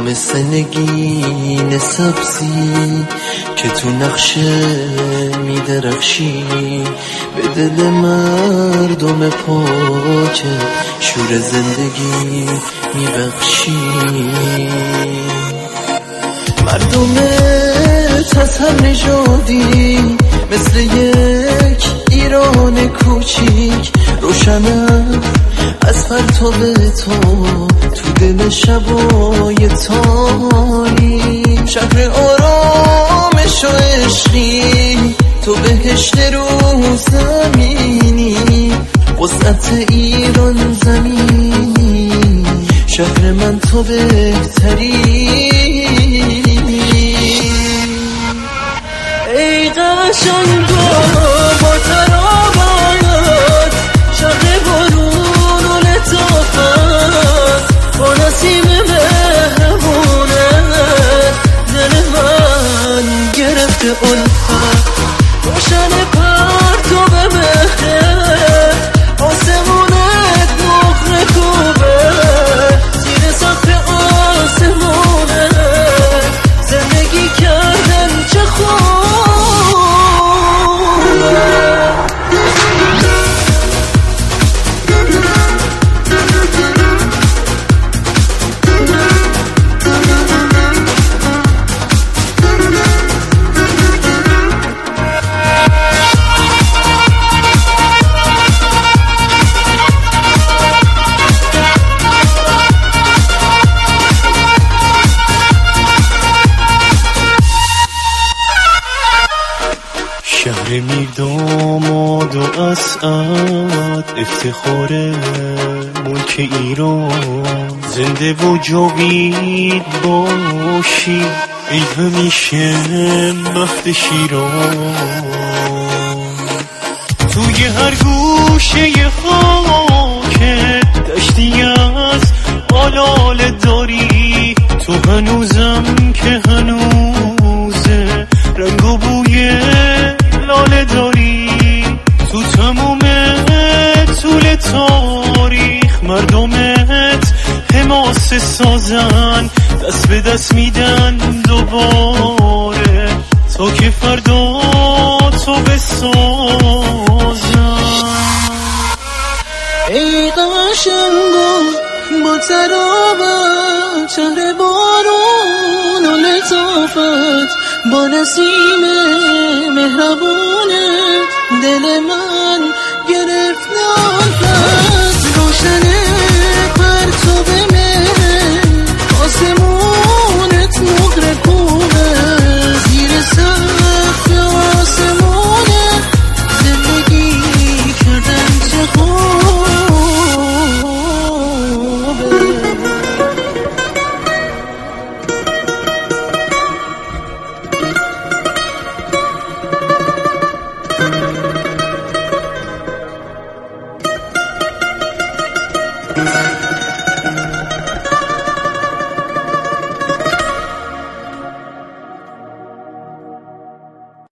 مثل نگین سبزی که تو نقشه میدرخشی، به دل مردم پاکه شور زندگی میبخشی. مردمت از هر نژادی مثل یک ایران کوچیک، روشنم از پرتاب تو دل شبای تاریک. شهر آرامش و عشقی، تو بهشت رو زمینی، وسعت ایران زمینی، شهر من تو بهتری. ای قشنگا با ترابات، شهر بارون و لطافت، با نسیم مهربونت دل من گرفته الفت. روشن پرتاب مهر، آسمونت نقره کوبه، زیر سقف آسمونت زندگی کردن چه خوب. شهر میرداماد و اسعد، افتخار ملک ایران، زنده و جاوید باشی ای همیشه مهد شیران. توی هر گوشه خاک دشتی از آلاله داری، تو هنوزم که هنوزه رنگ و بوی لاله داری. تو تموم طول تاریخ مردمت حماسه سازن، دست به دست میدن دوباره تا که فردا تو بسازن. ای قشنگا با ترابت، شهر بارون و لطافت، با نسیم مهربونت دل من